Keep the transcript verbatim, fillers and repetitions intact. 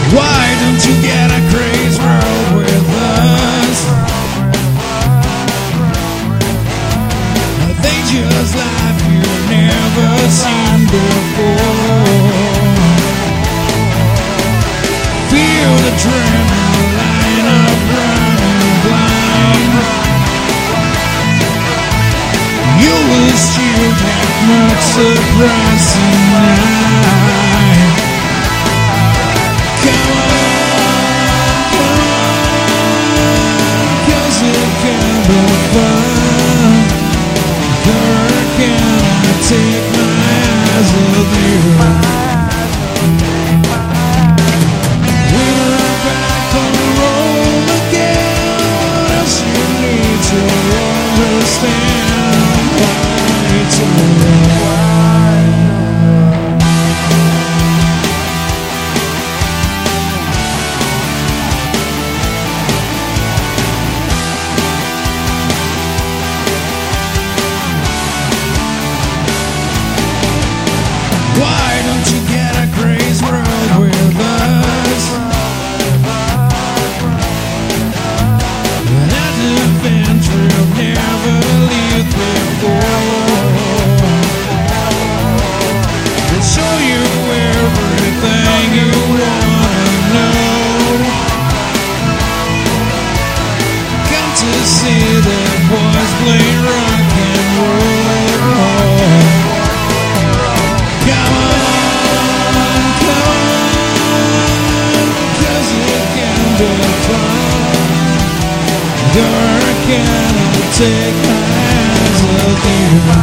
Why don't you get a crazy road with us? A dangerous life you've never seen before. Feel the adrenaline of running blind. You will still get much surprising night. Come on, come on, 'cause it can be fun. Where can I take my eyes off you? We're back on the road again. What else you need to understand? Why it's alright. Why don't you get a crazy road with us? That adventure you've never lived before. We'll show you everything you wanna know. Come to see the boys play rock and roll. Come on, come on, 'cause it can be fun. Where can I take my eyes off you?